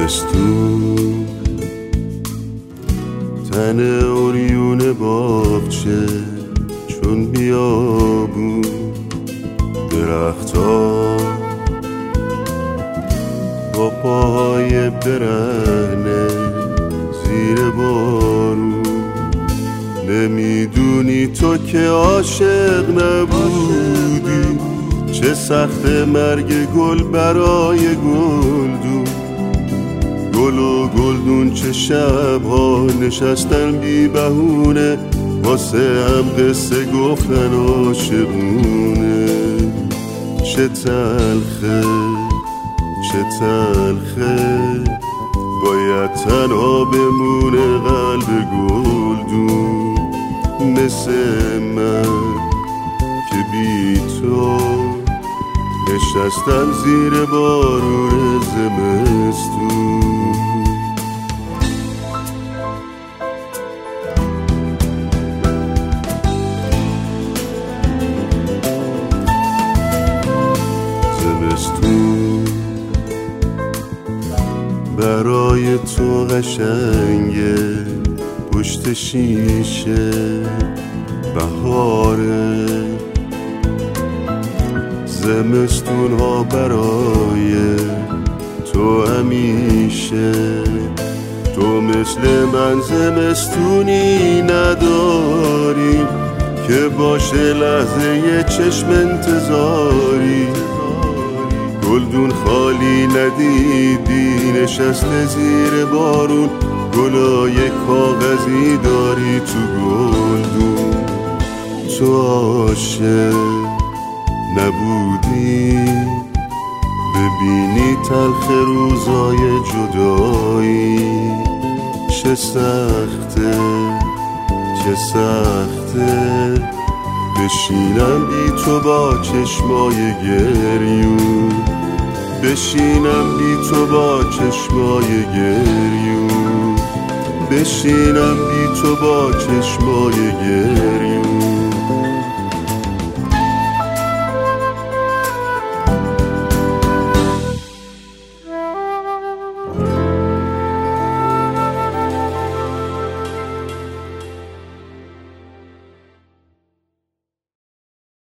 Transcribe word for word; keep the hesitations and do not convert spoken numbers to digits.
زمستون تن اوریون باغچه چون بیابون درخت‌ها با پاهای برهنه زیر بارون. نمیدونی تو که عاشق نبودی، چه سخت مرگ گل برای گلدون. گل و گلدون چه شبها نشستن بی بهونه، واسه هم قصه گفتن عاشقونه. چه تلخه چه تلخه باید تنها بمونه قلب گلدون، مثل من که بی تو نشستم زیر بارون زمستون. زمستون برای تو قشنگه، پشت شیشه بهاره. زمستون ها برای تو همیشه، تو مثل من زمستونی نداری که باشه لحظه یه چشم انتظاری. گلدون خالی ندیدی نشسته زیر بارون، گلای کاغذی داری تو گلدون. تو عاشق نبودی ببینی تلخ روزای جدایی. چه سخته چه سخته بشینم بی تو با چشمای گریون، بشینم بی تو با چشمای گریون، بشینم بی تو با چشمای گریون.